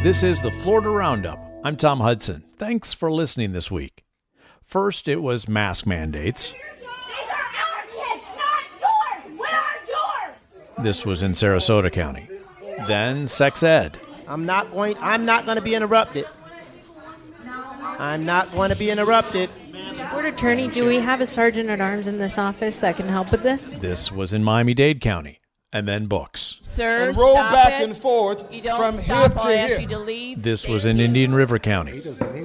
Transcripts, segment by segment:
This is the Florida Roundup. I'm Tom Hudson. Thanks for listening this week. First, it was mask mandates. These are our kids, not yours! Where are yours? This was in Sarasota County. Then sex ed. I'm not going to be interrupted. I'm not going to be interrupted. Board Attorney, do we have a sergeant at arms in this office that can help with this? This was in Miami-Dade County. And then books. Sir, and roll stop back it. and forth You don't from stop. here I'll to ask here. you to leave. This Thank was in you. Indian River County.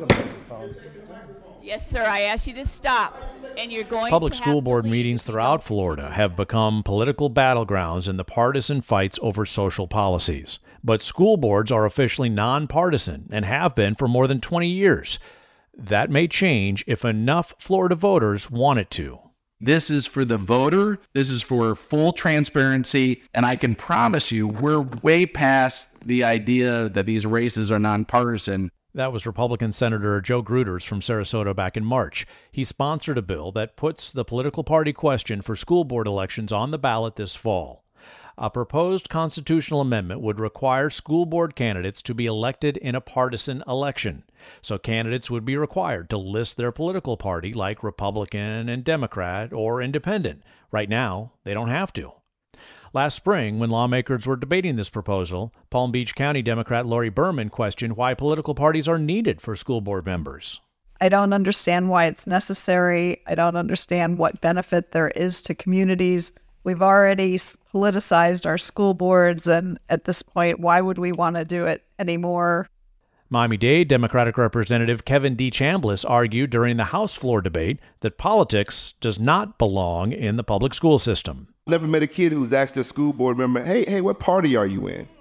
Yes, sir. I asked you to stop, and you're going. Public to school have to board leave meetings if you throughout don't Florida continue. have become political battlegrounds in the partisan fights over social policies. But school boards are officially nonpartisan and have been for more than 20 years. That may change if enough Florida voters want it to. This is for the voter. This is for full transparency. And I can promise you, we're way past the idea that these races are nonpartisan. That was Republican Senator Joe Gruters from Sarasota back in March. He sponsored a bill that puts the political party question for school board elections on the ballot this fall. A proposed constitutional amendment would require school board candidates to be elected in a partisan election. So candidates would be required to list their political party like Republican and Democrat or Independent. Right now, they don't have to. Last spring, when lawmakers were debating this proposal, Palm Beach County Democrat Lori Berman questioned why political parties are needed for school board members. I don't understand why it's necessary. I don't understand what benefit there is to communities. We've already politicized our school boards, and at this point, why would we want to do it anymore? Miami-Dade Democratic Representative Kevin D. Chambliss argued during the House floor debate that politics does not belong in the public school system. Never met a kid who's asked their school board member, hey, what party are you in?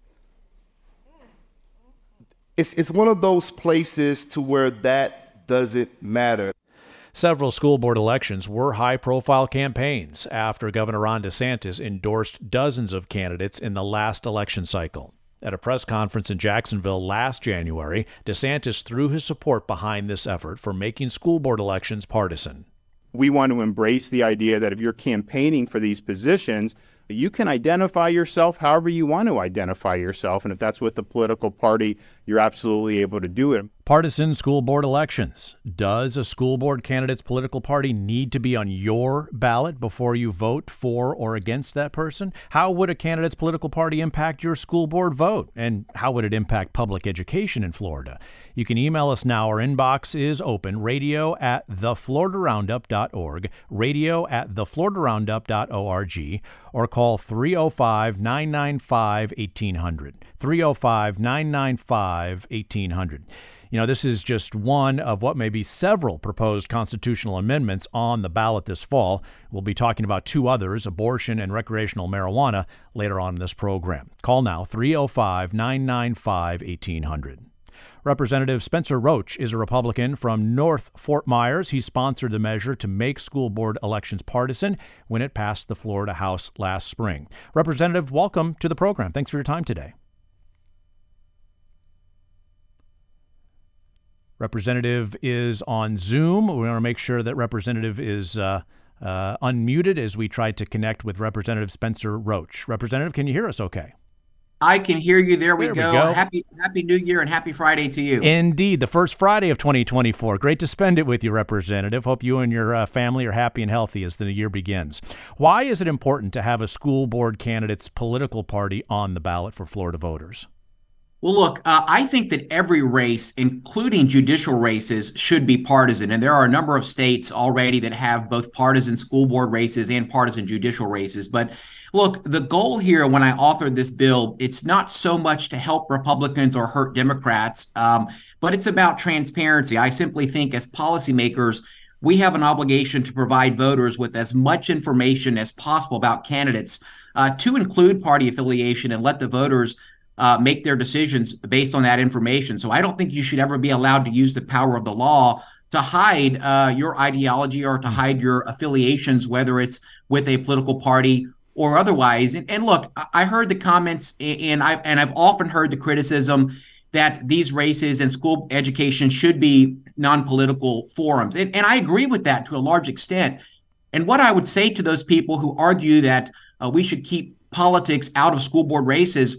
It's one of those places to where that doesn't matter. Several school board elections were high-profile campaigns after Governor Ron DeSantis endorsed dozens of candidates in the last election cycle. At a press conference in Jacksonville last January, DeSantis threw his support behind this effort for making school board elections partisan. We want to embrace the idea that if you're campaigning for these positions, you can identify yourself however you want to identify yourself. And if that's with the political party, you're absolutely able to do it. Partisan school board elections. Does a school board candidate's political party need to be on your ballot before you vote for or against that person? How would a candidate's political party impact your school board vote? And how would it impact public education in Florida? You can email us now. Our inbox is open, radio@thefloridaroundup.org, radio@thefloridaroundup.org, or call 305-995-1800, 305-995-1800. You know, this is just one of what may be several proposed constitutional amendments on the ballot this fall. We'll be talking about two others, abortion and recreational marijuana, later on in this program. Call now, 305-995-1800. Representative Spencer Roach is a Republican from North Fort Myers. He sponsored the measure to make school board elections partisan when it passed the Florida House last spring. Representative, welcome to the program. Thanks for your time today. Representative is on Zoom. We want to make sure that Representative is unmuted as we try to connect with Representative Spencer Roach. Representative, can you hear us okay? I can hear you. There we There go. we go. Happy New Year and happy Friday to you. Indeed, the first Friday of 2024. Great to spend it with you, Representative. Hope you and your family are happy and healthy as the year begins. Why is it important to have a school board candidate's political party on the ballot for Florida voters? Well, look, I think that every race, including judicial races, should be partisan. And there are a number of states already that have both partisan school board races and partisan judicial races. But look, the goal here when I authored this bill, it's not so much to help Republicans or hurt Democrats, but it's about transparency. I simply think as policymakers, we have an obligation to provide voters with as much information as possible about candidates, to include party affiliation, and let the voters make their decisions based on that information. So I don't think you should ever be allowed to use the power of the law to hide your ideology or to hide your affiliations, whether it's with a political party or otherwise. And look, I heard the comments, and I've often heard the criticism that these races and school education should be non-political forums. And I agree with that to a large extent. And what I would say to those people who argue that we should keep politics out of school board races,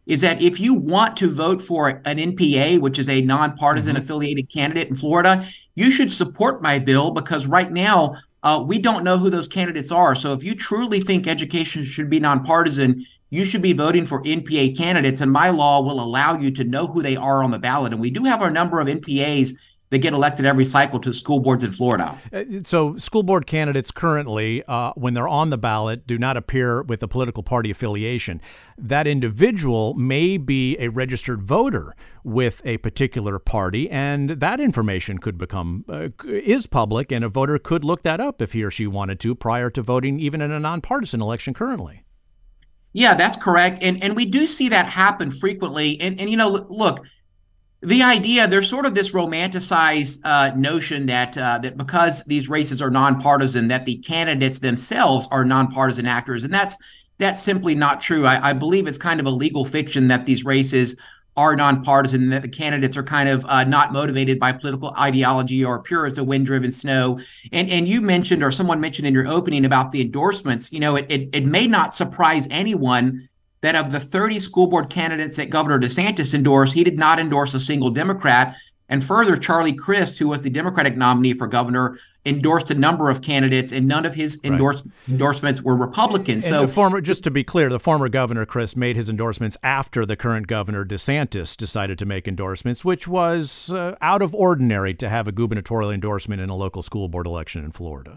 is that if you want to vote for an NPA, which is a nonpartisan affiliated candidate in Florida, you should support my bill, because right now we don't know who those candidates are. So if you truly think education should be nonpartisan, you should be voting for NPA candidates, and my law will allow you to know who they are on the ballot. And we do have a number of NPAs that get elected every cycle to school boards in Florida. So school board candidates currently, when they're on the ballot, do not appear with a political party affiliation. That individual may be a registered voter with a particular party, and that information could become is public, and a voter could look that up if he or she wanted to prior to voting even in a nonpartisan election currently. Yeah, that's correct. And we do see that happen frequently. And look, the idea, there's sort of this romanticized notion that because these races are nonpartisan, that the candidates themselves are nonpartisan actors. And that's simply not true. I believe it's kind of a legal fiction that these races are nonpartisan, that the candidates are kind of not motivated by political ideology or pure as the wind-driven snow. And you mentioned, or someone mentioned in your opening about the endorsements, it may not surprise anyone that of the 30 school board candidates that Governor DeSantis endorsed, he did not endorse a single Democrat. And further, Charlie Crist, who was the Democratic nominee for governor, endorsed a number of candidates, and none of his endorsements were Republicans. And so, just to be clear, the former Governor Crist made his endorsements after the current Governor DeSantis decided to make endorsements, which was out of ordinary to have a gubernatorial endorsement in a local school board election in Florida.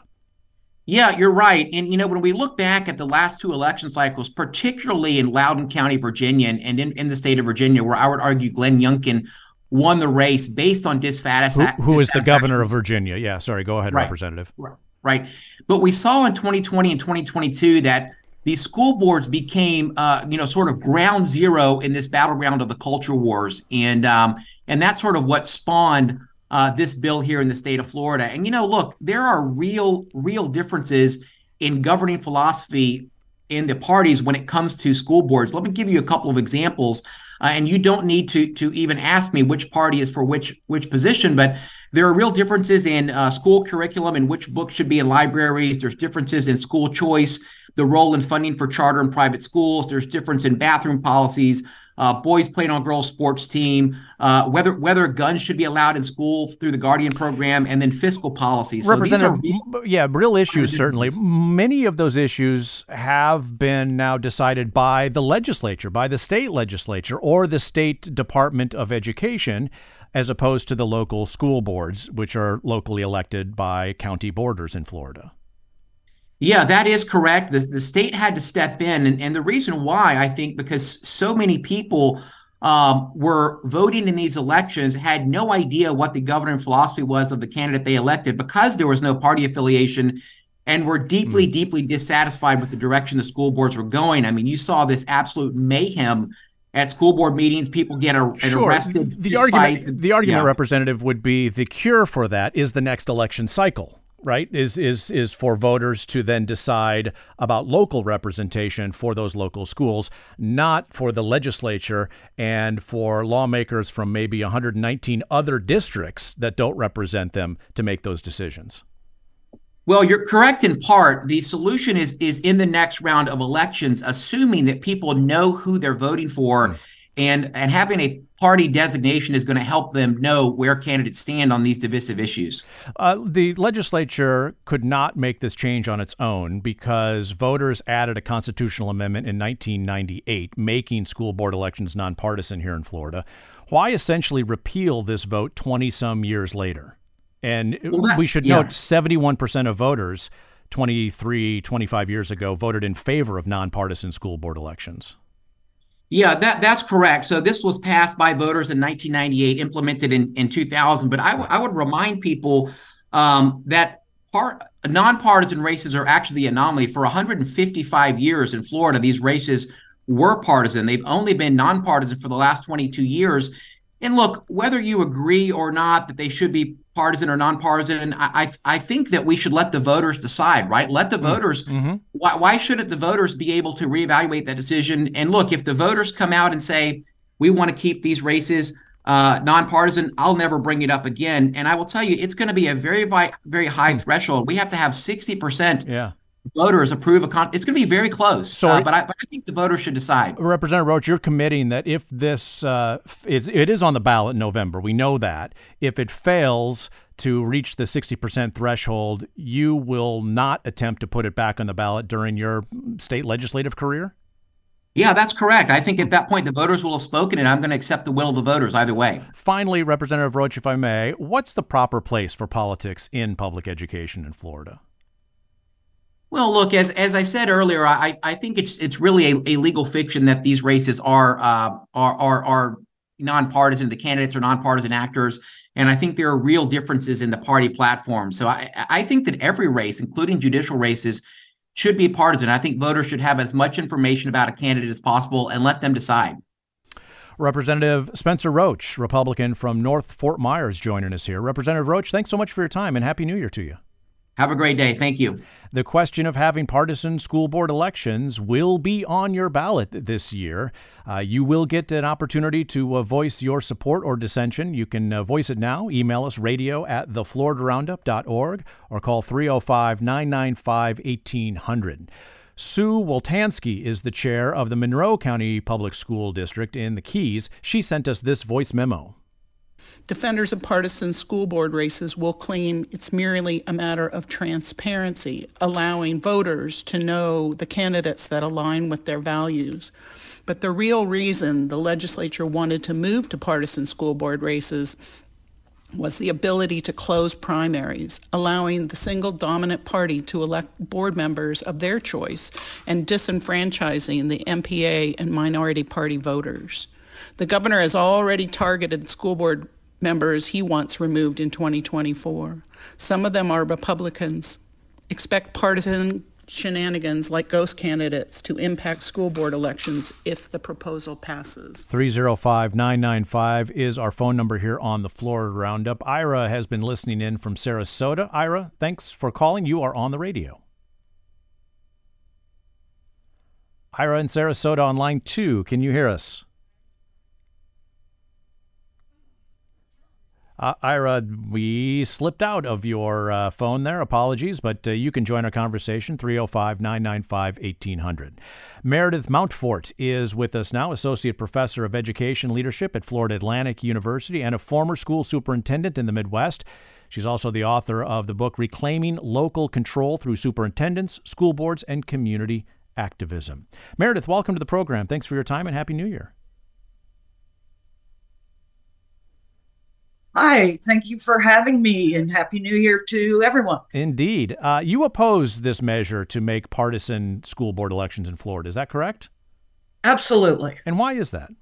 Yeah, you're right. And, when we look back at the last two election cycles, particularly in Loudoun County, Virginia, and in the state of Virginia, where I would argue Glenn Youngkin won the race based on dissatisfaction. Who is the governor of Virginia? Yeah, sorry. Go ahead, Representative. Right. But we saw in 2020 and 2022 that these school boards became, sort of ground zero in this battleground of the culture wars. And that's sort of what spawned this bill here in the state of Florida. And, look, there are real differences in governing philosophy in the parties when it comes to school boards. Let me give you a couple of examples. And you don't need to even ask me which party is for which position, but there are real differences in school curriculum and which books should be in libraries. There's differences in school choice, the role in funding for charter and private schools. There's difference in bathroom policies, boys playing on girls' sports team, whether guns should be allowed in school through the Guardian program, and then fiscal policies. So Representative, real issues, certainly. Many of those issues have been now decided by the legislature, by the state legislature, or the State Department of Education, as opposed to the local school boards, which are locally elected by county borders in Florida. Yeah, that is correct. The state had to step in. And the reason why, I think, because so many people were voting in these elections, had no idea what the governing philosophy was of the candidate they elected, because there was no party affiliation, and were deeply dissatisfied with the direction the school boards were going. I mean, you saw this absolute mayhem at school board meetings. People get arrested. The argument, Representative, would be the cure for that is the next election cycle. Right, is for voters to then decide about local representation for those local schools, not for the legislature and for lawmakers from maybe 119 other districts that don't represent them to make those decisions. Well, you're correct in part. The solution is in the next round of elections, assuming that people know who they're voting for, and having a party designation is going to help them know where candidates stand on these divisive issues. The legislature could not make this change on its own because voters added a constitutional amendment in 1998, making school board elections nonpartisan here in Florida. Why essentially repeal this vote 20-some years later? And we should note 71% of voters 25 years ago voted in favor of nonpartisan school board elections. Yeah, that's correct. So this was passed by voters in 1998, implemented in 2000. But I would remind people that nonpartisan races are actually the anomaly. For 155 years in Florida, these races were partisan. They've only been nonpartisan for the last 22 years. And look, whether you agree or not that they should be partisan or nonpartisan, I think that we should let the voters decide, right? Let the voters, why shouldn't the voters be able to reevaluate that decision? And look, if the voters come out and say, we want to keep these races nonpartisan, I'll never bring it up again. And I will tell you, it's going to be a very, very high threshold. We have to have 60% voters approve it's going to be very close. So but I think the voters should decide. Representative Roach, you're committing that if this it is on the ballot in November, we know that. If it fails to reach the 60% threshold, you will not attempt to put it back on the ballot during your state legislative career? Yeah, that's correct. I think at that point, the voters will have spoken, and I'm going to accept the will of the voters either way. Finally, Representative Roach, if I may, what's the proper place for politics in public education in Florida? Well, look, as I said earlier, I think it's really a legal fiction that these races are nonpartisan. The candidates are nonpartisan actors, and I think there are real differences in the party platform. So I think that every race, including judicial races, should be partisan. I think voters should have as much information about a candidate as possible and let them decide. Representative Spencer Roach, Republican from North Fort Myers, joining us here. Representative Roach, thanks so much for your time, and Happy New Year to you. Have a great day. Thank you. The question of having partisan school board elections will be on your ballot this year. You will get an opportunity to voice your support or dissension. You can voice it now. Email us radio@thefloridaroundup.org or call 305-995-1800. Sue Woltansky is the chair of the Monroe County Public School District in the Keys. She sent us this voice memo. Defenders of partisan school board races will claim it's merely a matter of transparency, allowing voters to know the candidates that align with their values. But the real reason the legislature wanted to move to partisan school board races was the ability to close primaries, allowing the single dominant party to elect board members of their choice and disenfranchising the MPA and minority party voters. The governor has already targeted school board members he wants removed in 2024. Some of them are Republicans. Expect partisan shenanigans like ghost candidates to impact school board elections if the proposal passes. 305-995 is our phone number here on the Florida Roundup. Ira has been listening in from Sarasota. Ira, thanks for calling. You are on the radio. Ira in Sarasota on line 2. Can you hear us? Ira, we slipped out of your phone there. Apologies, but you can join our conversation, 305-995-1800. Meredith Mountfort is with us now, Associate Professor of Education Leadership at Florida Atlantic University and a former school superintendent in the Midwest. She's also the author of the book Reclaiming Local Control Through Superintendents, School Boards, and Community Activism. Meredith, welcome to the program. Thanks for your time and Happy New Year. Hi, thank you for having me, and Happy New Year to everyone. Indeed. You oppose this measure to make partisan school board elections in Florida. Is that correct? Absolutely. And why is that?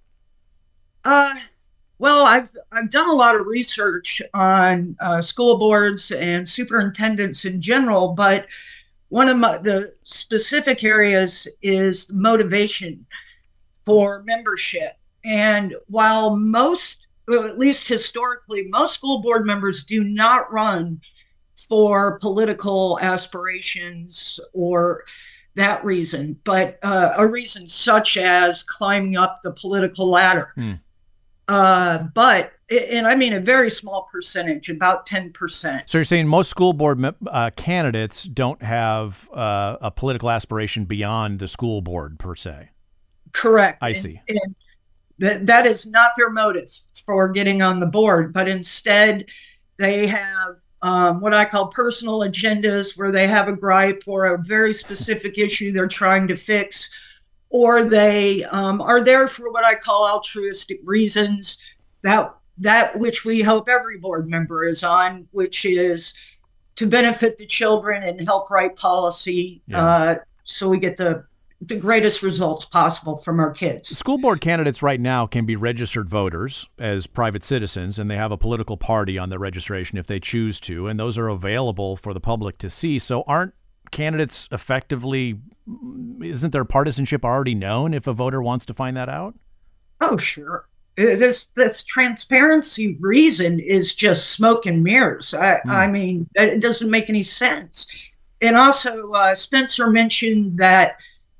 Well, I've done a lot of research on school boards and superintendents in general, but one of the specific areas is motivation for membership. And while at least historically, most school board members do not run for political aspirations or that reason, but a reason such as climbing up the political ladder. But I mean a very small percentage, about 10%. So you're saying most school board candidates don't have a political aspiration beyond the school board per se? Correct. I see. And that is not their motive for getting on the board, but instead they have what I call personal agendas, where they have a gripe or a very specific issue they're trying to fix, or they are there for what I call altruistic reasons, that which we hope every board member is on, which is to benefit the children and help write policy so we get the greatest results possible from our kids. School board candidates right now can be registered voters as private citizens, and they have a political party on their registration if they choose to, and those are available for the public to see. So aren't candidates effectively, isn't their partisanship already known if a voter wants to find that out? Oh, sure. This transparency reason is just smoke and mirrors. I mean, it doesn't make any sense. And also, Spencer mentioned that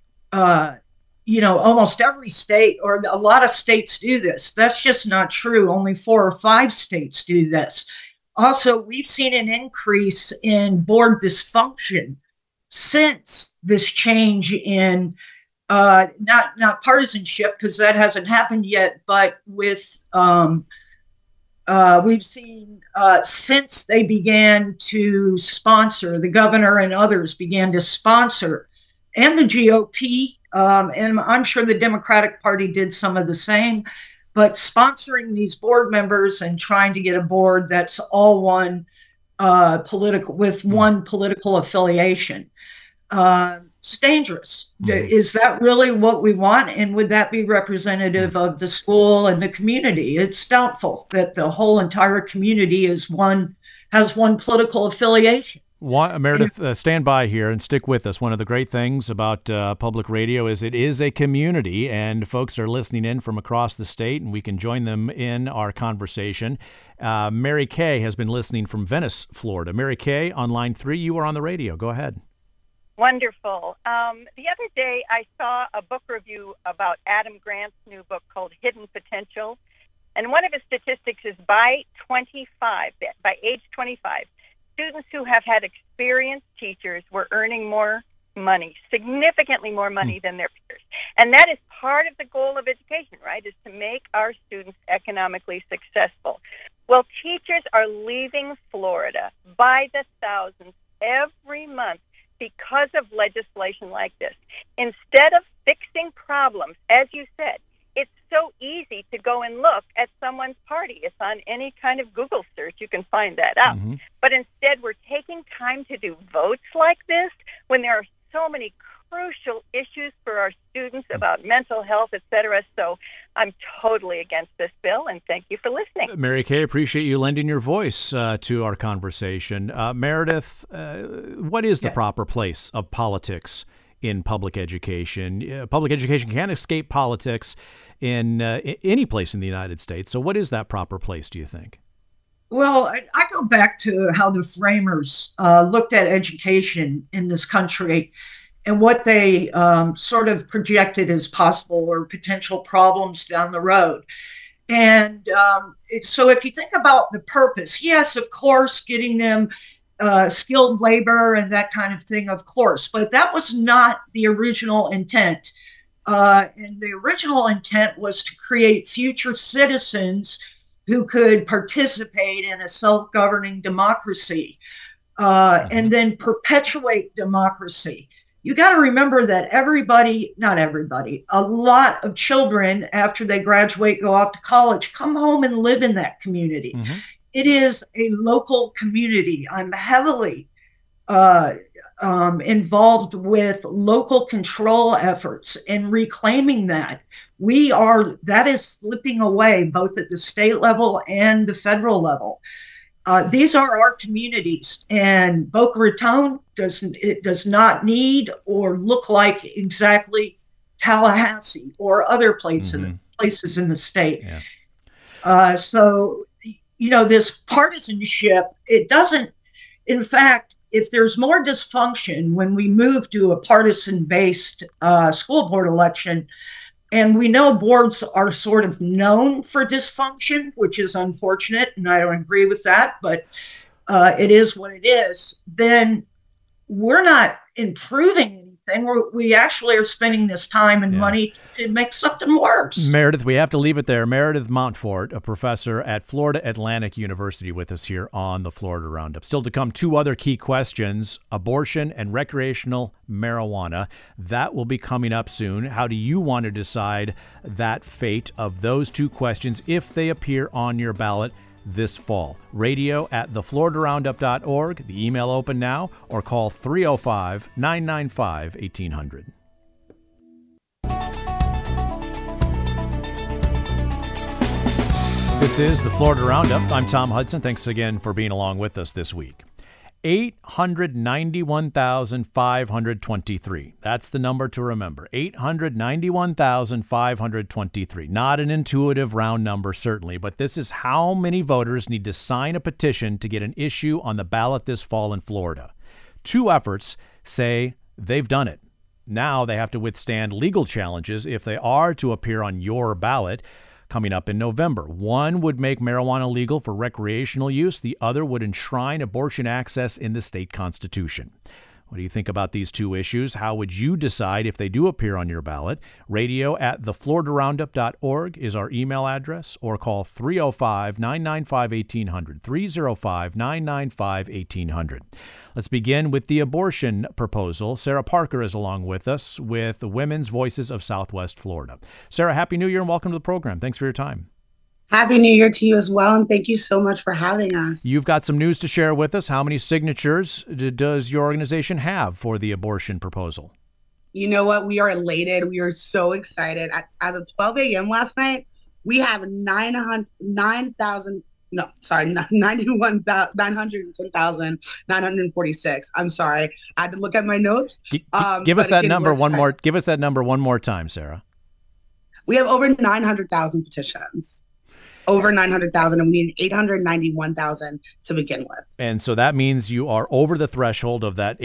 almost every state or a lot of states do this. That's just not true. Only 4 or 5 states do this. Also, we've seen an increase in board dysfunction since this change in not partisanship, because that hasn't happened yet, but with we've seen since they began to sponsor, the governor and others began to sponsor, and the GOP, and I'm sure the Democratic Party did some of the same, but sponsoring these board members and trying to get a board that's all one political, with one political affiliation. It's dangerous. Is that really what we want? And would that be representative of the school and the community? It's doubtful that the whole entire community has one political affiliation. Meredith, stand by here and stick with us. One of the great things about public radio is it is a community, and folks are listening in from across the state, and we can join them in our conversation. Mary Kay has been listening from Venice, Florida. Mary Kay, on line 3, you are on the radio. Go ahead. Wonderful. The other day I saw a book review about Adam Grant's new book called Hidden Potential. And one of his statistics is by age 25, students who have had experienced teachers were earning more money, significantly more money than their peers. And that is part of the goal of education, right, is to make our students economically successful. Well, teachers are leaving Florida by the thousands every month because of legislation like this. Instead of fixing problems, as you said, it's so easy to go and look at someone's party. It's on any kind of Google search. You can find that out. Mm-hmm. But instead, we're taking time to do votes like this when there are so many crucial issues for our students about mental health, et cetera. So I'm totally against this bill, and thank you for listening. Mary Kay, appreciate you lending your voice to our conversation. Meredith, what is the proper place of politics in public education? Public education can't escape politics in any place in the United States. So what is that proper place, do you think? Well, I go back to how the framers looked at education in this country and what they sort of projected as possible or potential problems down the road. And so if you think about the purpose, yes, of course, getting them skilled labor and that kind of thing, of course, but that was not the original intent. And the original intent was to create future citizens who could participate in a self-governing democracy and then perpetuate democracy. You got to remember that not everybody, a lot of children after they graduate, go off to college, come home and live in that community. Mm-hmm. It is a local community. I'm heavily involved with local control efforts and reclaiming that. That is slipping away both at the state level and the federal level. These are our communities, and Boca Raton does not need or look like exactly Tallahassee or other places in the state. Yeah. So, this partisanship, it doesn't, in fact, if there's more dysfunction when we move to a partisan-based school board election, and we know boards are sort of known for dysfunction, which is unfortunate, and I don't agree with that, but it is what it is, then we're not improving anything. We actually are spending this time and money to make something worse. Meredith, we have to leave it there. Meredith Montfort, a professor at Florida Atlantic University, with us here on the Florida Roundup. Still to come, 2 other key questions: abortion and recreational marijuana. That will be coming up soon. How do you want to decide that fate of those 2 questions if they appear on your ballot this fall? radio@thefloridaroundup.org. The email open now, or call 305-995-1800. This is the Florida Roundup. I'm Tom Hudson. Thanks again for being along with us this week. 891,523. That's the number to remember. 891,523. Not an intuitive round number, certainly, but this is how many voters need to sign a petition to get an issue on the ballot this fall in Florida. 2 efforts say they've done it. Now they have to withstand legal challenges if they are to appear on your ballot coming up in November. One would make marijuana legal for recreational use. The other would enshrine abortion access in the state constitution. What do you think about these two issues? How would you decide if they do appear on your ballot? radio@thefloridaroundup.org is our email address, or call 305-995-1800, 305-995-1800. Let's begin with the abortion proposal. Sarah Parker is along with us with the Women's Voices of Southwest Florida. Sarah, Happy New Year and welcome to the program. Thanks for your time. Happy New Year to you as well, and thank you so much for having us. You've got some news to share with us. How many signatures does your organization have for the abortion proposal? You know what? We are elated. We are so excited. As of 12 a.m. last night, we have 910,946. I'm sorry. I had to look at my notes. Give us that number one more. Give us that number one more time, Sarah. We have over 900,000 petitions. Over 900,000, and we need 891,000 to begin with. And so that means you are over the threshold of that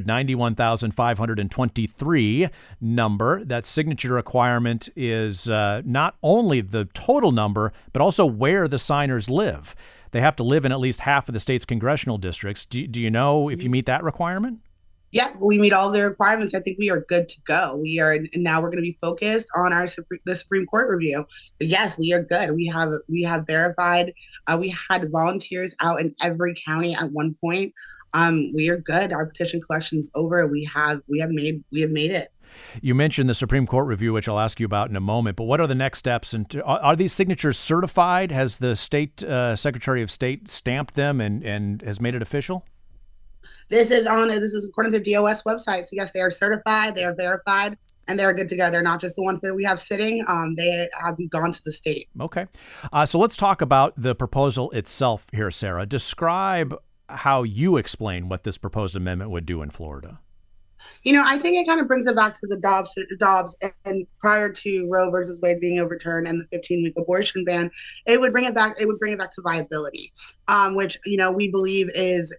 891,523 number. That signature requirement is not only the total number, but also where the signers live. They have to live in at least half of the state's congressional districts. Do you know if you meet that requirement? Yeah, we meet all the requirements. I think we are good to go. And now we're going to be focused on the Supreme Court review. But yes, we are good. We have verified. We had volunteers out in every county at one point. We are good. Our petition collection is over. We have made it. You mentioned the Supreme Court review, which I'll ask you about in a moment. But what are the next steps? And are these signatures certified? Has the state Secretary of State stamped them and has made it official? This is according to the DOS website. So yes, they are certified, they are verified, and they're good to go. They're not just the ones that we have sitting. They have gone to the state. Okay. So let's talk about the proposal itself here, Sarah. Describe how you explain what this proposed amendment would do in Florida. You know, I think it kind of brings it back to the Dobbs and prior to Roe versus Wade being overturned and the 15-week abortion ban, it would bring it back to viability, which, you know, we believe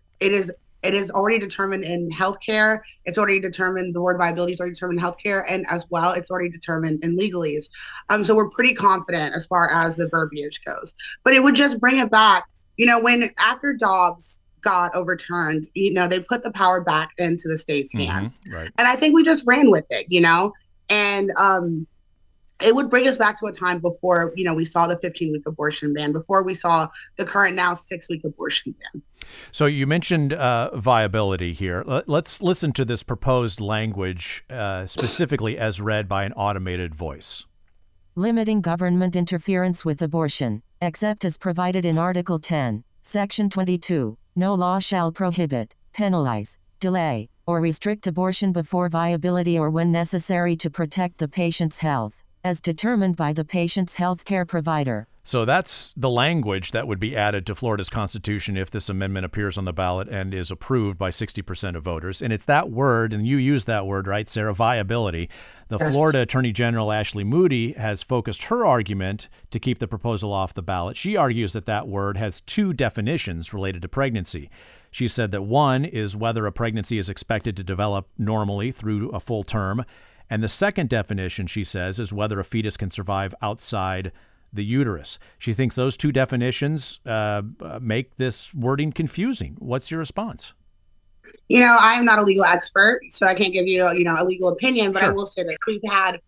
it is already determined in healthcare. It's already determined, the word viability is already determined in healthcare, and as well, it's already determined in legalese. So we're pretty confident as far as the verbiage goes. But it would just bring it back. You know, after Dobbs got overturned, you know, they put the power back into the state's hands. Right. And I think we just ran with it, you know, and it would bring us back to a time before, you know, we saw the 15-week abortion ban, before we saw the current now 6-week abortion ban. So you mentioned viability here. Let's listen to this proposed language specifically as read by an automated voice. Limiting government interference with abortion, except as provided in Article 10, Section 22. No law shall prohibit, penalize, delay, or restrict abortion before viability or when necessary to protect the patient's health, as determined by the patient's health care provider. So that's the language that would be added to Florida's Constitution if this amendment appears on the ballot and is approved by 60% of voters. And it's that word, and you use that word, right, Sarah, viability. The Florida Attorney General Ashley Moody has focused her argument to keep the proposal off the ballot. She argues that that word has two definitions related to pregnancy. She said that one is whether a pregnancy is expected to develop normally through a full term. And the second definition, she says, is whether a fetus can survive outside the uterus. She thinks those two definitions make this wording confusing. What's your response? You know, I'm not a legal expert, so I can't give you, you know, a legal opinion, but sure. I will say that we've had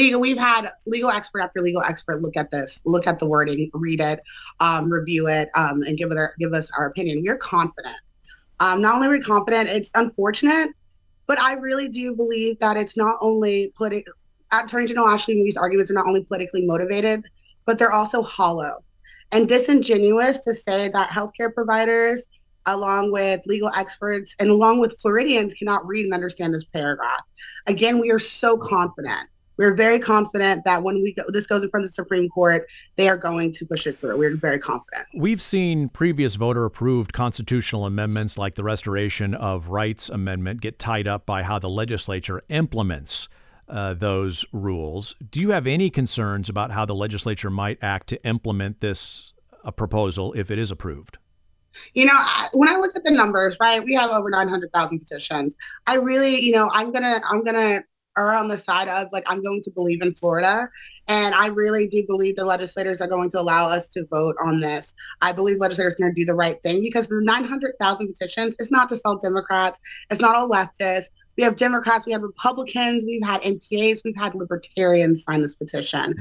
legal expert after legal expert look at this, look at the wording, read it, review it, and give us our opinion. We're confident. Not only are we confident, it's unfortunate, but I really do believe that it's not only political. Attorney General Ashley Moody's arguments are not only politically motivated, but they're also hollow and disingenuous to say that healthcare providers, along with legal experts and along with Floridians, cannot read and understand this paragraph. Again, we are so confident. We're very confident that when this goes in front of the Supreme Court, they are going to push it through. We're very confident. We've seen previous voter-approved constitutional amendments like the Restoration of Rights Amendment get tied up by how the legislature implements those rules. Do you have any concerns about how the legislature might act to implement this proposal if it is approved? You know, when I look at the numbers, right, we have over 900,000 petitions. I really, you know, I'm gonna are on the side of, like, I'm going to believe in Florida. And I really do believe the legislators are going to allow us to vote on this. I believe legislators are going to do the right thing, because the 900,000 petitions, it's not just all Democrats. It's not all leftists. We have Democrats, we have Republicans, we've had MPAs, we've had libertarians sign this petition.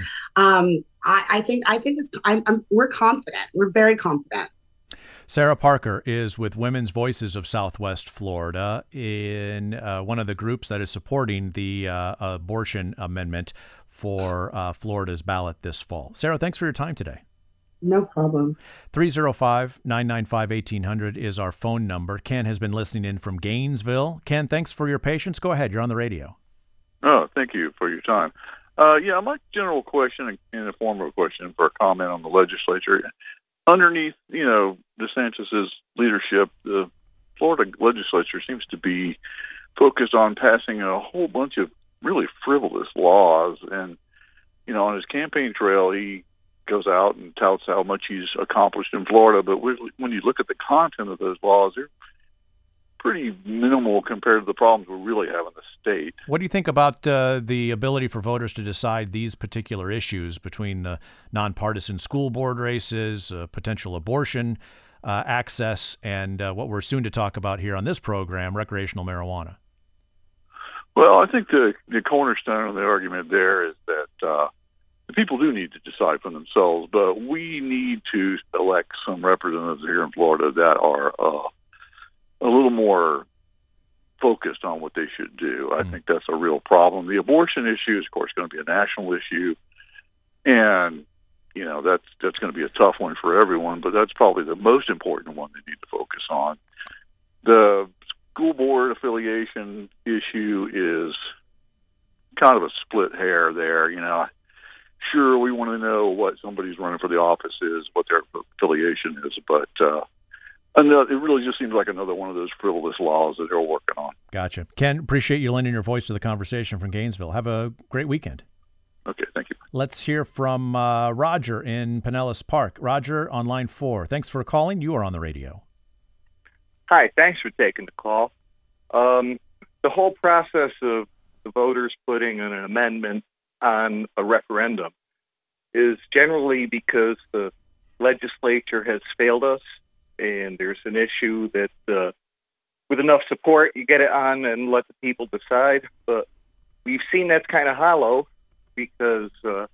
I think we're confident. We're very confident. Sarah Parker is with Women's Voices of Southwest Florida in one of the groups that is supporting the abortion amendment for Florida's ballot this fall. Sarah, thanks for your time today. No problem. 305-995-1800 is our phone number. Ken has been listening in from Gainesville. Ken, thanks for your patience. Go ahead. You're on the radio. Oh, thank you for your time. My general question in the form of a question for a comment on the legislature. Underneath, DeSantis's leadership, the Florida legislature seems to be focused on passing a whole bunch of really frivolous laws. And, on his campaign trail, he goes out and touts how much he's accomplished in Florida. But when you look at the content of those laws, they're pretty minimal compared to the problems we really have in the state. What do you think about the ability for voters to decide these particular issues between the nonpartisan school board races, potential abortion access, and what we're soon to talk about here on this program, recreational marijuana? Well, I think the cornerstone of the argument there is that the people do need to decide for themselves, but we need to elect some representatives here in Florida that are a little more focused on what they should do. I think that's a real problem. The abortion issue is, of course, going to be a national issue, and that's going to be a tough one for everyone, but that's probably the most important one they need to focus on. The school board affiliation issue is kind of a split hair there. Sure, we want to know what somebody's running for the office is, what their affiliation is, but it really just seems like another one of those frivolous laws that they're working on. Gotcha. Ken, appreciate you lending your voice to the conversation from Gainesville. Have a great weekend. Okay, thank you. Let's hear from Roger in Pinellas Park. Roger on line 4. Thanks for calling. You are on the radio. Hi, thanks for taking the call. The whole process of the voters putting an amendment on a referendum is generally because the legislature has failed us, and there's an issue that with enough support, you get it on and let the people decide. But we've seen that's kind of hollow, because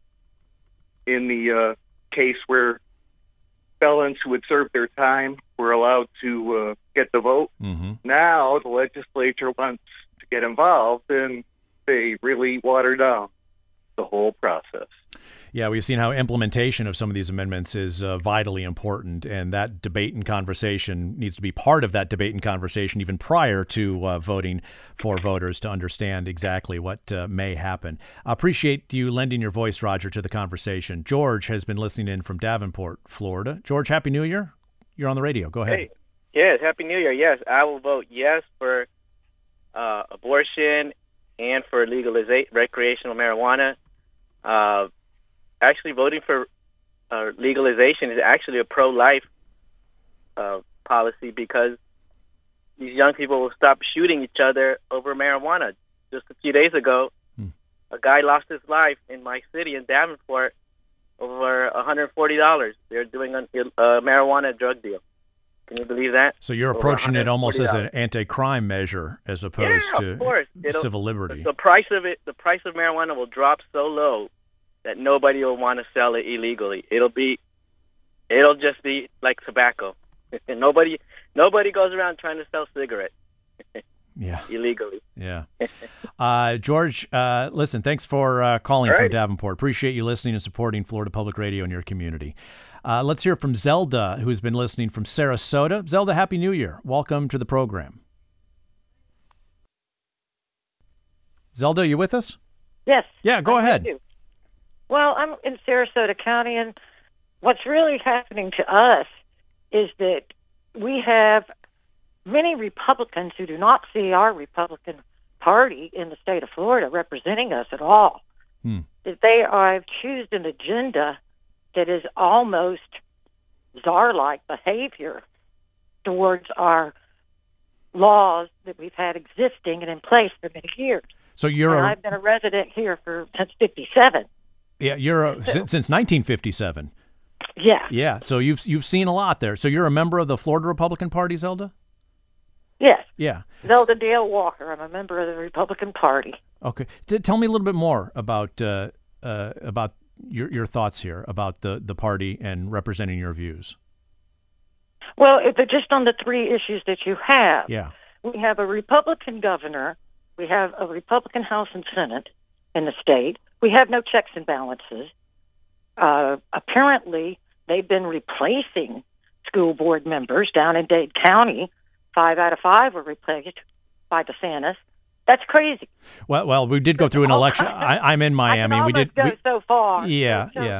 in the case where felons who had served their time were allowed to get the vote, now the legislature wants to get involved, and they really water down the whole process. Yeah, we've seen how implementation of some of these amendments is vitally important, and that debate and conversation needs to be part of that debate and conversation even prior to voting for voters to understand exactly what may happen. I appreciate you lending your voice, Roger, to the conversation. George has been listening in from Davenport, Florida. George, Happy New Year. You're on the radio. Go ahead. Hey, yes, Happy New Year. Yes, I will vote yes for abortion and for recreational marijuana. Actually, voting for legalization is actually a pro-life policy, because these young people will stop shooting each other over marijuana. Just a few days ago, a guy lost his life in my city in Davenport over $140. They're doing a marijuana drug deal. Can you believe that? So you're approaching it almost as an anti-crime measure as opposed to civil liberty. The price of marijuana will drop so low that nobody will want to sell it illegally. It'll just be like tobacco. nobody goes around trying to sell cigarettes. Illegally. Yeah. George, listen, thanks for calling from Davenport. Appreciate you listening and supporting Florida Public Radio in your community. Let's hear from Zelda, who's been listening from Sarasota. Zelda, Happy New Year. Welcome to the program. Zelda, are you with us? Yes. Yeah, go ahead. Well, I'm in Sarasota County, and what's really happening to us is that we have many Republicans who do not see our Republican Party in the state of Florida representing us at all. That they have chosen an agenda that is almost czar-like behavior towards our laws that we've had existing and in place for many years. So you're I've been a resident here since '57. you're since 1957. Yeah. Yeah. So you've seen a lot there. So you're a member of the Florida Republican Party, Zelda? Yes. Yeah. Zelda Dale Walker. I'm a member of the Republican Party. Okay. Tell me a little bit more about your thoughts here about the party and representing your views. Well, just on the three issues that you have. Yeah. We have a Republican governor. We have a Republican House and Senate in the state. We have no checks and balances. Apparently, they've been replacing school board members down in Dade County. 5 out of 5 were replaced by DeSantis. That's crazy. Well, we did go through an election. I'm in Miami. We did go so far. Yeah, yeah.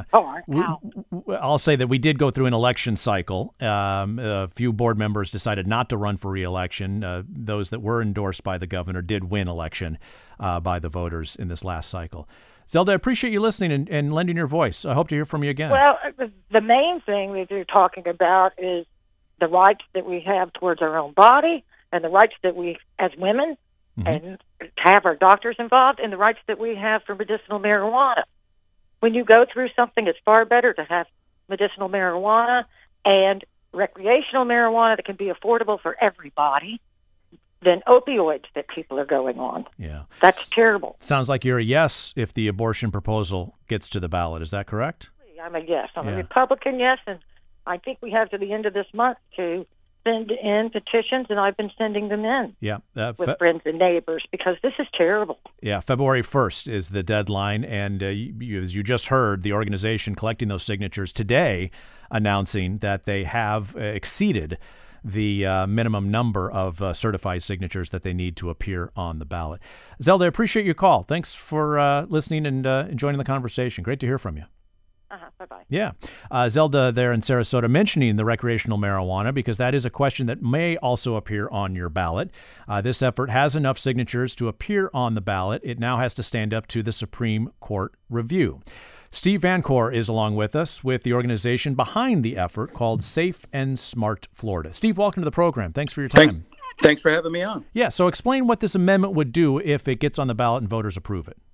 I'll say that we did go through an election cycle. A few board members decided not to run for re-election. Those that were endorsed by the governor did win election by the voters in this last cycle. Zelda, I appreciate you listening and lending your voice. I hope to hear from you again. Well, the main thing that you're talking about is the rights that we have towards our own body and the rights that we, as women, and have our doctors involved, and the rights that we have for medicinal marijuana. When you go through something, it's far better to have medicinal marijuana and recreational marijuana that can be affordable for everybody than opioids that people are going on. Yeah. That's terrible. Sounds like you're a yes if the abortion proposal gets to the ballot. Is that correct? I'm a yes. I'm a Republican yes, and I think we have to the end of this month to send in petitions, and I've been sending them in with friends and neighbors because this is terrible. Yeah, February 1st is the deadline, and as you just heard, the organization collecting those signatures today announcing that they have exceeded the minimum number of certified signatures that they need to appear on the ballot. Zelda, I appreciate your call. Thanks for listening and joining the conversation. Great to hear from you. Bye-bye. Yeah. Zelda there in Sarasota mentioning the recreational marijuana because that is a question that may also appear on your ballot. This effort has enough signatures to appear on the ballot. It now has to stand up to the Supreme Court review. Steve Vancor is along with us with the organization behind the effort called Safe and Smart Florida. Steve, welcome to the program. Thanks for your time. Thanks for having me on. Yeah. So explain what this amendment would do if it gets on the ballot and voters approve it.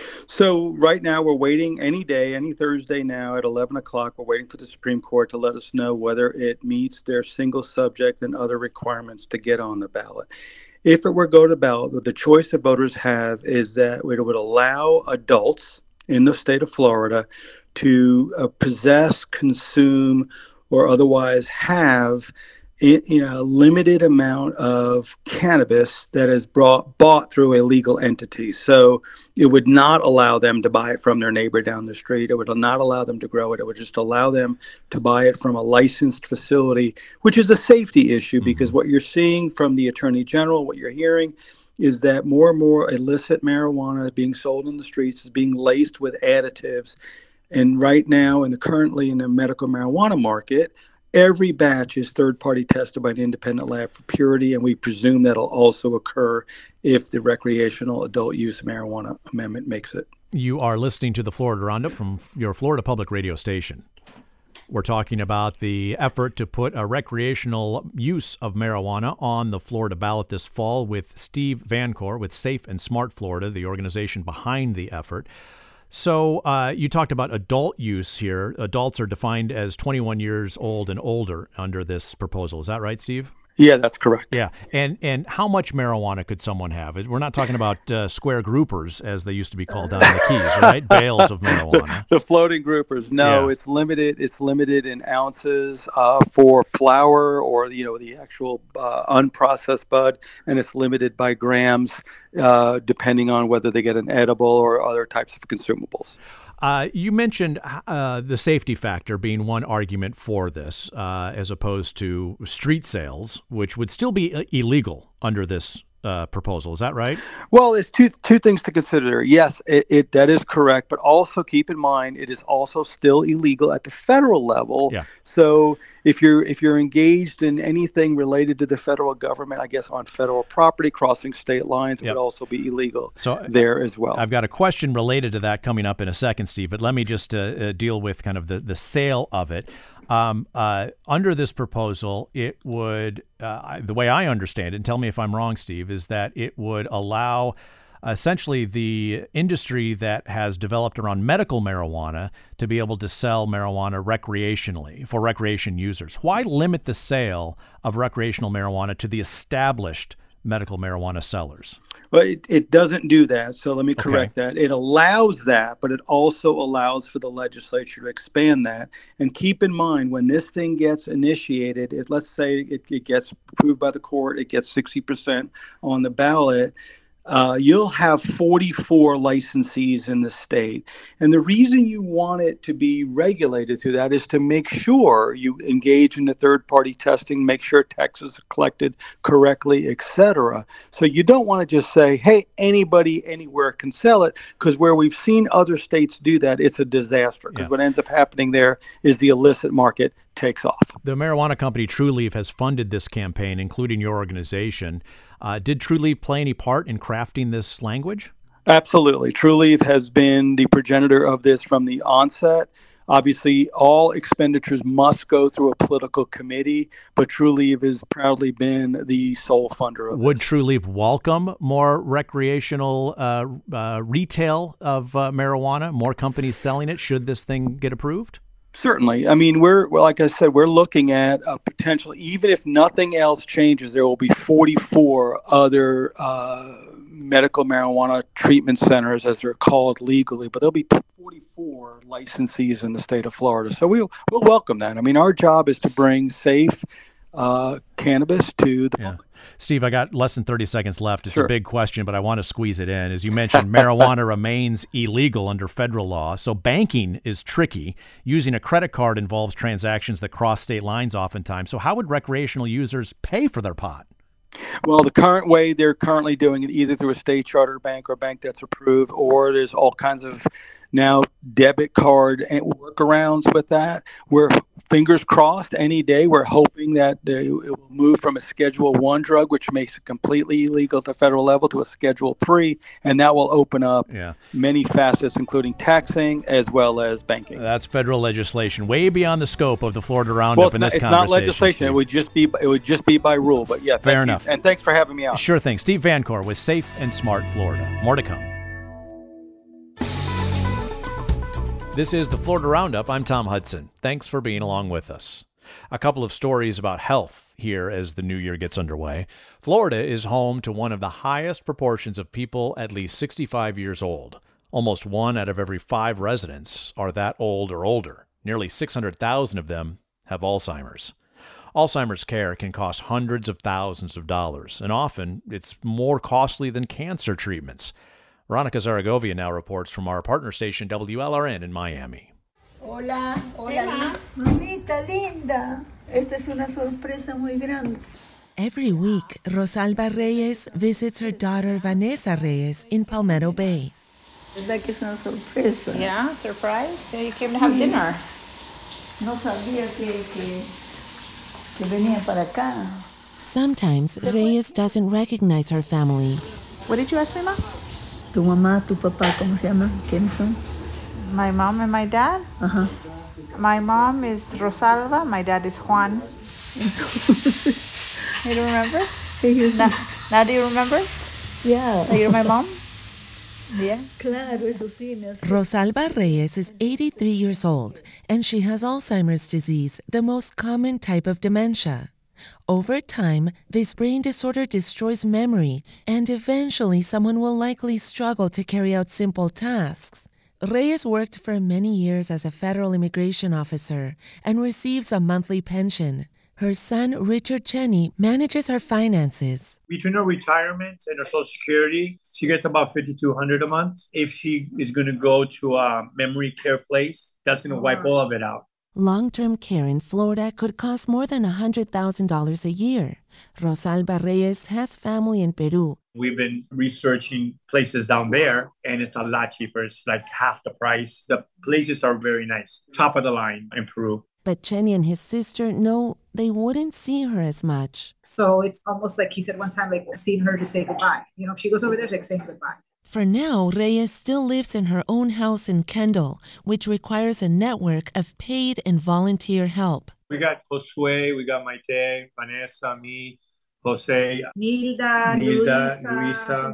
So right now we're waiting any day, any Thursday now at 11 o'clock. We're waiting for the Supreme Court to let us know whether it meets their single subject and other requirements to get on the ballot. If it were to go to ballot, the choice that voters have is that it would allow adults in the state of Florida to possess, consume, or otherwise have a limited amount of cannabis that is bought through a legal entity. So it would not allow them to buy it from their neighbor down the street. It would not allow them to grow it. It would just allow them to buy it from a licensed facility, which is a safety issue because what you're seeing from the Attorney General, what you're hearing is that more and more illicit marijuana being sold in the streets is being laced with additives. And right now, currently in the medical marijuana market, every batch is third-party tested by an independent lab for purity, and we presume that'll also occur if the recreational adult use marijuana amendment makes it. You are listening to the Florida Roundup from your Florida Public Radio station. We're talking about the effort to put a recreational use of marijuana on the Florida ballot this fall with Steve Vancor with Safe and Smart Florida, the organization behind the effort. So you talked about adult use here. Adults are defined as 21 years old and older under this proposal. Is that right, Steve? Yeah, that's correct. Yeah. And how much marijuana could someone have? We're not talking about square groupers, as they used to be called down in the Keys, right? Bales of marijuana. The floating groupers. No, yeah. It's limited. It's limited in ounces for flower or, the actual unprocessed bud, and it's limited by grams depending on whether they get an edible or other types of consumables. You mentioned the safety factor being one argument for this, as opposed to street sales, which would still be illegal under this proposal. Is that right? Well, it's two things to consider. Yes, that is correct, but also keep in mind it is also still illegal at the federal level. Yeah. So if you're engaged in anything related to the federal government, I guess on federal property crossing state lines, it would also be illegal there as well. I've got a question related to that coming up in a second, Steve, but let me just deal with kind of the sale of it. Under this proposal, it would, the way I understand it, and tell me if I'm wrong, Steve, is that it would allow essentially the industry that has developed around medical marijuana to be able to sell marijuana recreationally for recreation users. Why limit the sale of recreational marijuana to the established medical marijuana sellers? Well, it doesn't do that. So let me correct that. It allows that, but it also allows for the legislature to expand that. And keep in mind, when this thing gets initiated, let's say it gets approved by the court, it gets 60% on the ballot. You'll have 44 licensees in the state. And the reason you want it to be regulated through that is to make sure you engage in the third-party testing, make sure taxes are collected correctly, et cetera. So you don't want to just say, hey, anybody anywhere can sell it, because where we've seen other states do that, it's a disaster. Because what ends up happening there is the illicit market takes off. The marijuana company TrueLeaf has funded this campaign, including your organization. Did TrueLeaf play any part in crafting this language? Absolutely. TrueLeaf has been the progenitor of this from the onset. Obviously, all expenditures must go through a political committee, but TrueLeaf has proudly been the sole funder of Would this. TrueLeaf welcome more recreational retail of marijuana, more companies selling it, should this thing get approved? Certainly. I mean, we're like I said, we're looking at a potential, even if nothing else changes, there will be 44 other medical marijuana treatment centers, as they're called legally, but there'll be 44 licensees in the state of Florida. So we'll welcome that. I mean, our job is to bring safe cannabis to the public. Steve, I got less than 30 seconds left. It's a big question, but I want to squeeze it in. As you mentioned, marijuana remains illegal under federal law, so banking is tricky. Using a credit card involves transactions that cross state lines oftentimes. So how would recreational users pay for their pot? Well, the current way they're currently doing it, either through a state chartered bank or a bank that's approved, or there's all kinds of now debit card and workarounds with that. We're fingers crossed any day. We're hoping that it will move from a Schedule 1 drug, which makes it completely illegal at the federal level, to a Schedule 3, and that will open up many facets, including taxing as well as banking. That's federal legislation, way beyond the scope of the Florida Roundup in this it's conversation. not legislation. Steve. It would just be by rule. But yeah, fair enough. And thanks for having me on. Sure thing. Steve Vancor with Safe and Smart Florida. More to come. This is the Florida Roundup. I'm Tom Hudson. Thanks for being along with us. A couple of stories about health here as the new year gets underway. Florida is home to one of the highest proportions of people at least 65 years old. Almost 1 out of every 5 residents are that old or older. Nearly 600,000 of them have Alzheimer's. Alzheimer's care can cost hundreds of thousands of dollars, and often it's more costly than cancer treatments. Veronica Zaragovia now reports from our partner station WLRN in Miami. Hola, hola, mamita linda. Esta es una sorpresa muy grande. Every week, Rosalba Reyes visits her daughter Vanessa Reyes in Palmetto Bay. ¿Verdad que es una sorpresa? Yeah, surprise. So you came to have dinner. No sabía que venía para acá. Sometimes Reyes doesn't recognize her family. What did you ask me, Ma? Tu mamá, tu papá, ¿cómo se llama? ¿Quiénes son? My mom and my dad? Ajá. My mom is Rosalba. My dad is Juan. You don't remember? Now do you remember? Yeah. That you're my mom? Yeah. Claro, eso sí. Rosalba Reyes is 83 years old, and she has Alzheimer's disease, the most common type of dementia. Over time, this brain disorder destroys memory, and eventually someone will likely struggle to carry out simple tasks. Reyes worked for many years as a federal immigration officer and receives a monthly pension. Her son, Richard Cheney, manages her finances. Between her retirement and her Social Security, she gets about $5,200 a month. If she is going to go to a memory care place, that's going to wipe all of it out. Long-term care in Florida could cost more than $100,000 a year. Rosalba Reyes has family in Peru. We've been researching places down there, and it's a lot cheaper. It's like half the price. The places are very nice, top of the line in Peru. But Cheney and his sister know they wouldn't see her as much. So it's almost like he said one time, like seeing her to say goodbye. You know, if she goes over there, it's like saying goodbye. For now, Reyes still lives in her own house in Kendall, which requires a network of paid and volunteer help. We got Josue, we got Maite, Vanessa, me. Jose, Nilda, Luisa,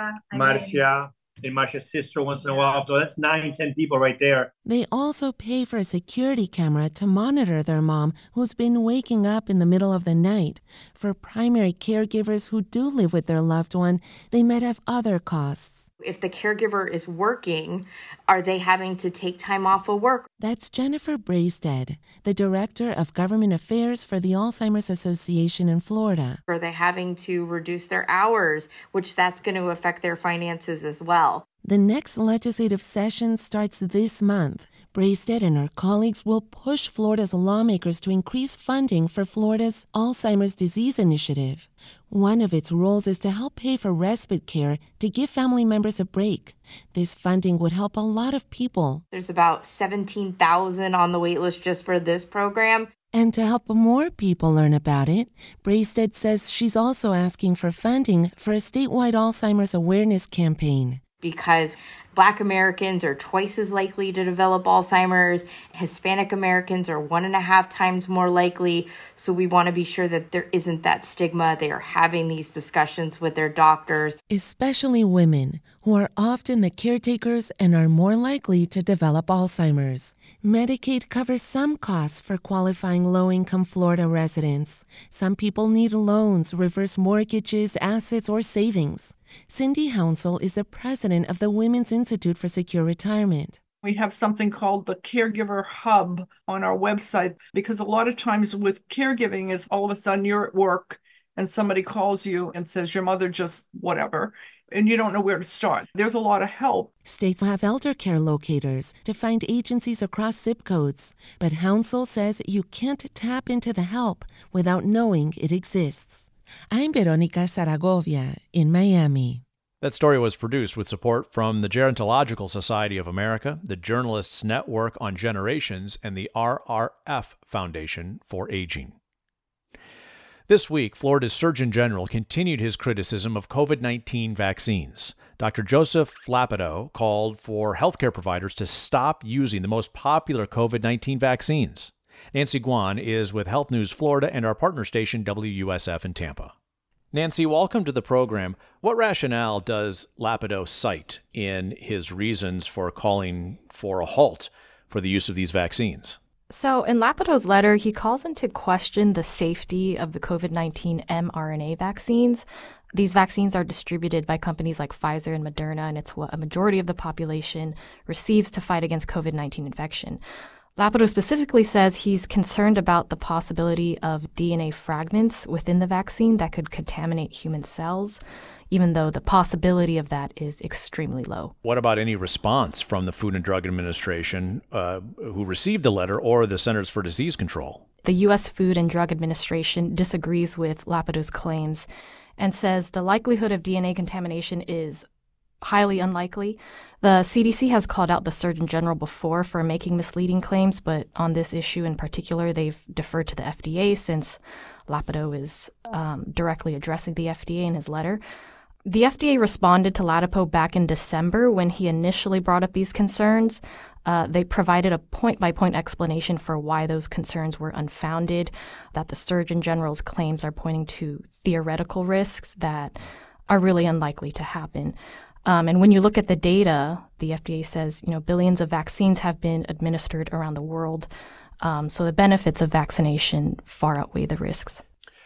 Marcia, and Marcia's sister once in a while. So that's 9, 10 people right there. They also pay for a security camera to monitor their mom, who's been waking up in the middle of the night. For primary caregivers who do live with their loved one, they might have other costs. If the caregiver is working, are they having to take time off of work? That's Jennifer Braisted, the Director of Government Affairs for the Alzheimer's Association in Florida. Are they having to reduce their hours, which that's going to affect their finances as well? The next legislative session starts this month. Braisted and her colleagues will push Florida's lawmakers to increase funding for Florida's Alzheimer's Disease Initiative. One of its roles is to help pay for respite care to give family members a break. This funding would help a lot of people. There's about 17,000 on the wait list just for this program. And to help more people learn about it, Braisted says she's also asking for funding for a statewide Alzheimer's awareness campaign. Because Black Americans are twice as likely to develop Alzheimer's. Hispanic Americans are 1.5 times more likely. So we want to be sure that there isn't that stigma. They are having these discussions with their doctors. Especially women, who are often the caretakers and are more likely to develop Alzheimer's. Medicaid covers some costs for qualifying low-income Florida residents. Some people need loans, reverse mortgages, assets, or savings. Cindy Hounsell is the president of the Women's Institute for Secure Retirement. We have something called the Caregiver Hub on our website, because a lot of times with caregiving is all of a sudden you're at work and somebody calls you and says your mother just whatever, and you don't know where to start. There's a lot of help. States have elder care locators to find agencies across zip codes, but Hounsell says you can't tap into the help without knowing it exists. I'm Veronica Zaragovia in Miami. That story was produced with support from the Gerontological Society of America, the Journalists Network on Generations, and the RRF Foundation for Aging. This week, Florida's Surgeon General continued his criticism of COVID-19 vaccines. Dr. Joseph Ladapo called for healthcare providers to stop using the most popular COVID-19 vaccines. Nancy Guan is with Health News Florida and our partner station WUSF in Tampa. Nancy, welcome to the program. What rationale does Ladapo cite in his reasons for calling for a halt for the use of these vaccines? So in Ladapo's letter, he calls into question the safety of the COVID-19 mRNA vaccines. These vaccines are distributed by companies like Pfizer and Moderna, and it's what a majority of the population receives to fight against COVID-19 infection. Ladapo specifically says he's concerned about the possibility of DNA fragments within the vaccine that could contaminate human cells, even though the possibility of that is extremely low. What about any response from the Food and Drug Administration who received the letter or the Centers for Disease Control? The U.S. Food and Drug Administration disagrees with Ladapo's claims and says the likelihood of DNA contamination is highly unlikely. The CDC has called out the Surgeon General before for making misleading claims, but on this issue in particular, they've deferred to the FDA since Ladapo is directly addressing the FDA in his letter. The FDA responded to Ladapo back in December when he initially brought up these concerns. They provided a point-by-point explanation for why those concerns were unfounded, that the Surgeon General's claims are pointing to theoretical risks that are really unlikely to happen. And when you look at the data, the FDA says, billions of vaccines have been administered around the world. So the benefits of vaccination far outweigh the risks.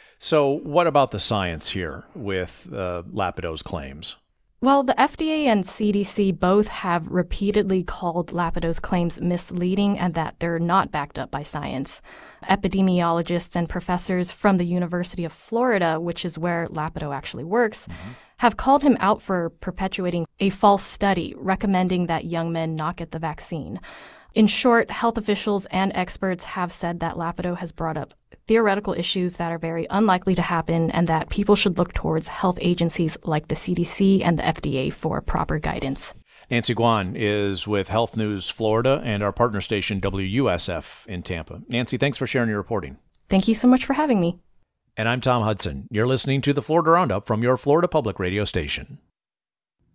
So what about the science here with Ladapo's claims? Well, the FDA and CDC both have repeatedly called Ladapo's claims misleading and that they're not backed up by science. Epidemiologists and professors from the University of Florida, which is where Ladapo actually works, have called him out for perpetuating a false study recommending that young men not get the vaccine. In short, health officials and experts have said that Ladapo has brought up theoretical issues that are very unlikely to happen and that people should look towards health agencies like the CDC and the FDA for proper guidance. Nancy Guan is with Health News Florida and our partner station WUSF in Tampa. Nancy, thanks for sharing your reporting. Thank you so much for having me. And I'm Tom Hudson. You're listening to the Florida Roundup from your Florida Public Radio station.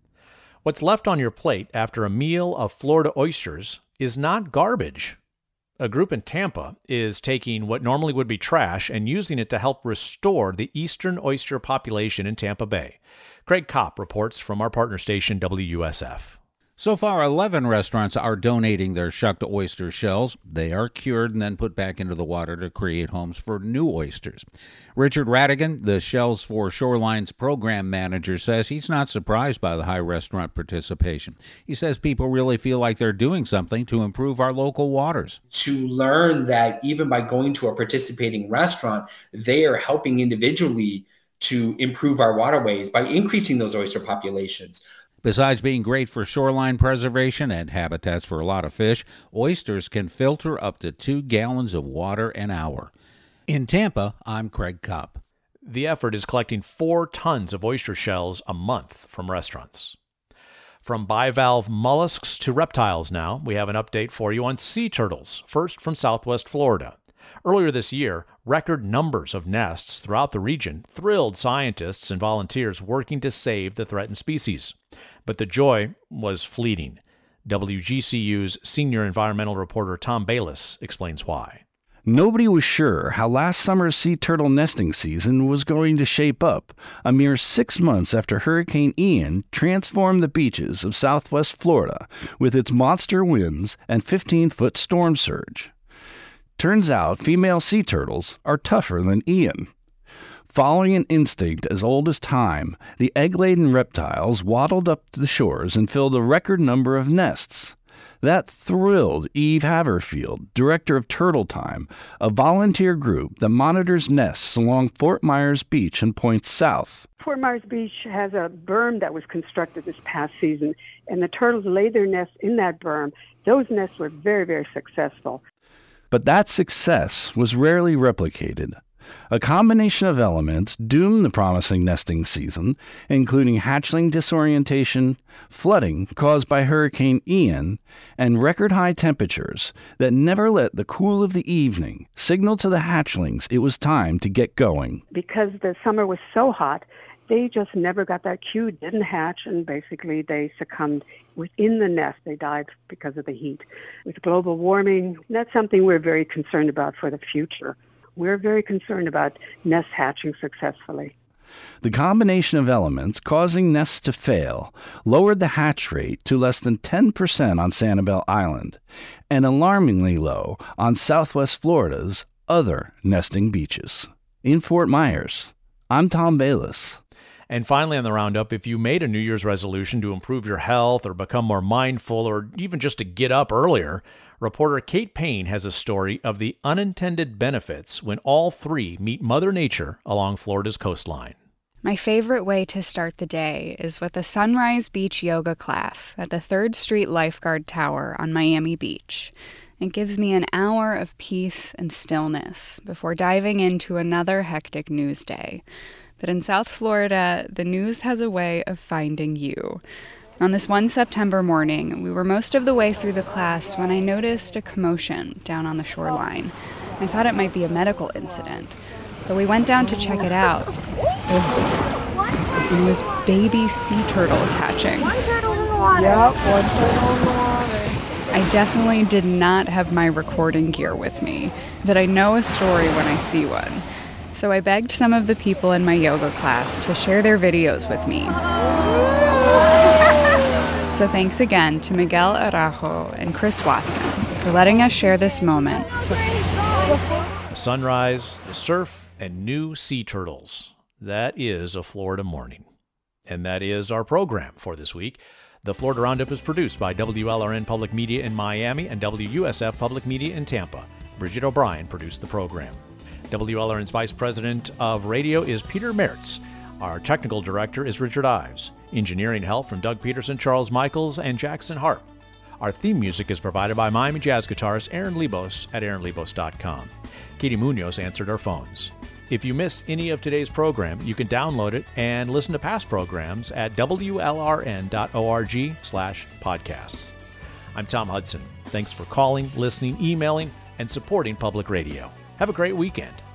What's left on your plate after a meal of Florida oysters is not garbage. A group in Tampa is taking what normally would be trash and using it to help restore the eastern oyster population in Tampa Bay. Craig Kopp reports from our partner station, WUSF. So far, 11 restaurants are donating their shucked oyster shells. They are cured and then put back into the water to create homes for new oysters. Richard Radigan, the Shells for Shorelines program manager, says he's not surprised by the high restaurant participation. He says people really feel like they're doing something to improve our local waters. To learn that even by going to a participating restaurant, they are helping individually to improve our waterways by increasing those oyster populations. Besides being great for shoreline preservation and habitats for a lot of fish, oysters can filter up to 2 gallons of water an hour. In Tampa, I'm Craig Kopp. The effort is collecting 4 tons of oyster shells a month from restaurants. From bivalve mollusks to reptiles now, we have an update for you on sea turtles, first from Southwest Florida. Earlier this year, record numbers of nests throughout the region thrilled scientists and volunteers working to save the threatened species. But the joy was fleeting. WGCU's senior environmental reporter Tom Bayliss explains why. Nobody was sure how last summer's sea turtle nesting season was going to shape up, a mere 6 months after Hurricane Ian transformed the beaches of Southwest Florida with its monster winds and 15-foot storm surge. Turns out female sea turtles are tougher than Ian. Following an instinct as old as time, the egg-laden reptiles waddled up to the shores and filled a record number of nests. That thrilled Eve Haverfield, director of Turtle Time, a volunteer group that monitors nests along Fort Myers Beach and points south. Fort Myers Beach has a berm that was constructed this past season, and the turtles laid their nests in that berm. Those nests were very, very successful. But that success was rarely replicated. A combination of elements doomed the promising nesting season, including hatchling disorientation, flooding caused by Hurricane Ian, and record-high temperatures that never let the cool of the evening signal to the hatchlings it was time to get going. Because the summer was so hot, they just never got that cue, didn't hatch, and basically they succumbed within the nest. They died because of the heat. With global warming, that's something we're very concerned about for the future. We're very concerned about nests hatching successfully. The combination of elements causing nests to fail lowered the hatch rate to less than 10% on Sanibel Island, and alarmingly low on Southwest Florida's other nesting beaches. In Fort Myers, I'm Tom Bayliss. And finally on the roundup, if you made a New Year's resolution to improve your health or become more mindful or even just to get up earlier, reporter Kate Payne has a story of the unintended benefits when all 3 meet Mother Nature along Florida's coastline. My favorite way to start the day is with a Sunrise Beach yoga class at the 3rd Street Lifeguard Tower on Miami Beach. It gives me an hour of peace and stillness before diving into another hectic news day. But in South Florida, the news has a way of finding you. On this one September morning, we were most of the way through the class when I noticed a commotion down on the shoreline. I thought it might be a medical incident, but we went down to check it out. It was baby sea turtles hatching. One turtle in the water. Yep, one turtle in the water. I definitely did not have my recording gear with me, but I know a story when I see one. So I begged some of the people in my yoga class to share their videos with me. So thanks again to Miguel Araujo and Chris Watson for letting us share this moment. The sunrise, the surf, and new sea turtles. That is a Florida morning. And that is our program for this week. The Florida Roundup is produced by WLRN Public Media in Miami and WUSF Public Media in Tampa. Bridget O'Brien produced the program. WLRN's Vice President of Radio is Peter Mertz. Our technical director is Richard Ives. Engineering help from Doug Peterson, Charles Michaels, and Jackson Hart. Our theme music is provided by Miami jazz guitarist Aaron Lebos at aaronlebos.com. Katie Munoz answered our phones. If you missed any of today's program, you can download it and listen to past programs at wlrn.org/podcasts. I'm Tom Hudson. Thanks for calling, listening, emailing, and supporting public radio. Have a great weekend.